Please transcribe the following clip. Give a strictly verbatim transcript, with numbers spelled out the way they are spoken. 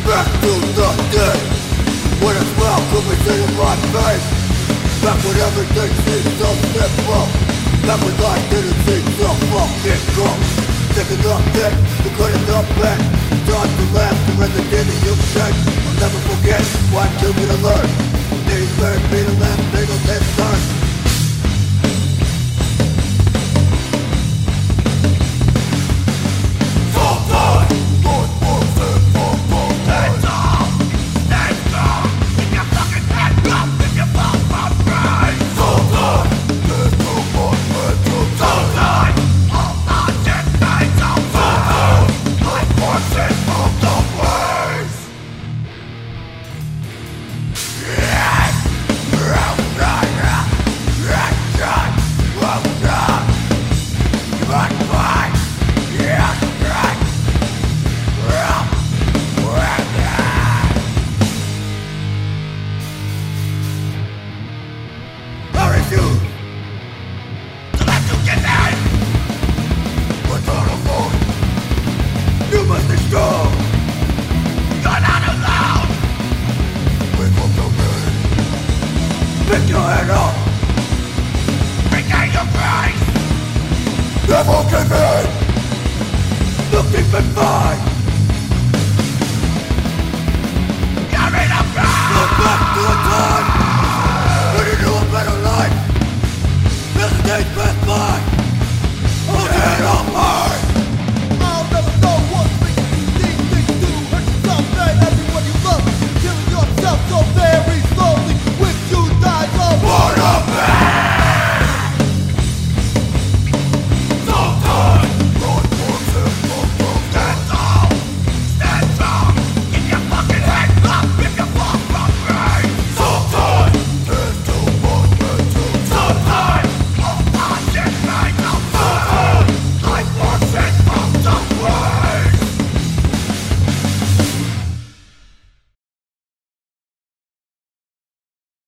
Back to the day when a smile could be seen in my face. Back when everything seemed so simple. Back when life didn't seem so fucking cool. Thinking nothing, you couldn't help it. Time to laugh, to run the day that you shake. I'll never forget what you need to learn. These made me to laugh, they don't get done. Pick your head up. Regain your grace. Never give in. Look deep and find.